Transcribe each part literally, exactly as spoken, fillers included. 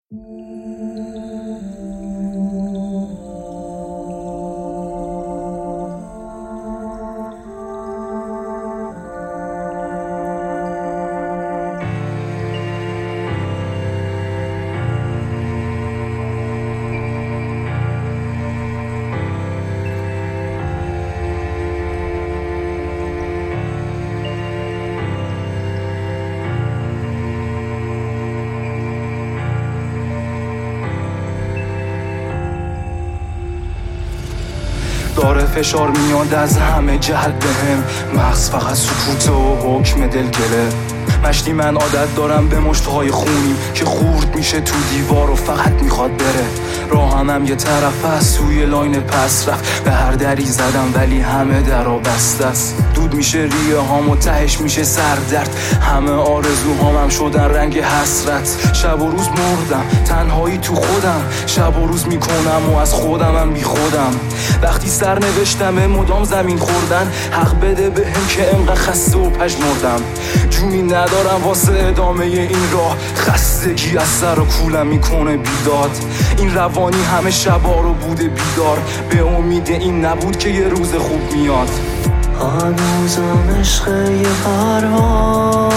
داره فشار میاد از همه جهت بهم، مغز فقط سکوت و حکم دلگله. مشتی من عادت دارم به مشتهای خونیم که خورد میشه تو دیوار و فقط میخواد بره. راهم هم یه طرف است، سوی لاین پس رفت. به هر دری زدم ولی همه درا بسته است. دود میشه ریه هام و تهش میشه سردرد. همه آرزوهام هم شدن رنگ حسرت. شب و روز مردم تنهایی تو خودم، شب و روز میکنم و از خودم هم بی خودم. وقتی سر نوشتم مدام زمین خوردن، حق بده به هم که انقدر خسته و پژمردم. جونی ندارم واسه ادامه این راه، خستگی از سر و کولم میکنه بیداد. این روانی همه شبا رو بوده بیدار، به امید این نبود که یه روز خوب میاد. هنوزم عشق یه پرواز،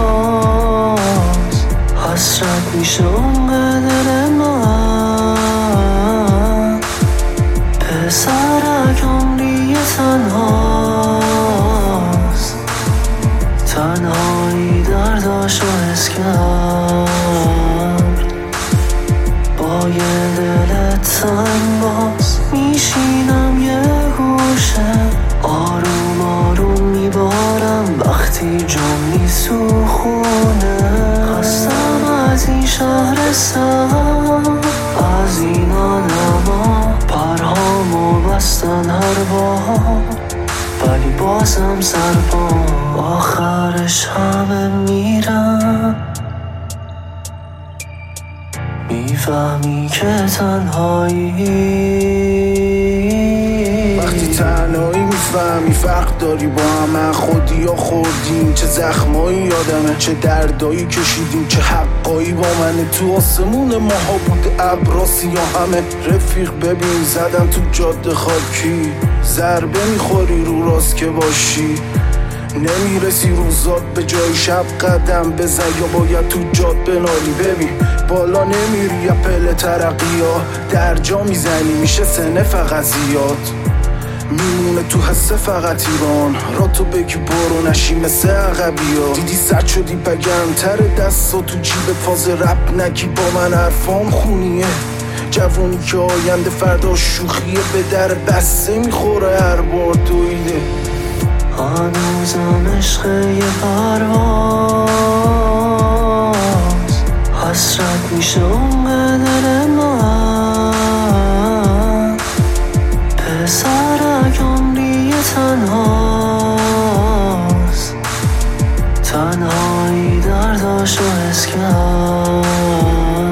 حسرت میشه اونقدر من. پسرک عمری تنهاست، تنهایی درداشو حس کرد. با یه دل تنگ باز میشینم یه گوشه، آروم آروم میبارم وقتی جام نیست تو خونه. خستم از این شهرستان، از این آدما، پرهامو بستن هر بار، ولی بازم سر پا. آخرش همه میرم، میفهمی که تنهایی. وقتی تنهایی میفهمی فرق داری با همه. خودی یا خوردیم چه زخمایی یادمه، چه دردایی کشیدیم، چه حقایی با منه. تو آسمون ماها بود ابراسی یا همه. رفیق ببین زدم تو جاده خاکی، ضربه میخوری رو راست که باشی. نمیرسی روزات به جای شب قدم بزن، یا باید تو جاد بنالی. ببین بالا نمیری یا پله ترقی ها، در جا میزنی میشه سنه فقط زیاد. میمونه تو حسه فقط ایران، را تو بگی برو نشی مثل عقبی ها. دیدی سرد شدی بگرمتر دستا تو جیبت، فاز رپ نگی با من حرفام خونیه. جوونی که آینده فردا شوخیه، به در بسته میخوره هر بار دویده. هنوزم عشق یه پرواز، حسرت میشه اونقدر من. پسرک عمری تنهاست، تنهایی درداشو حس کرد.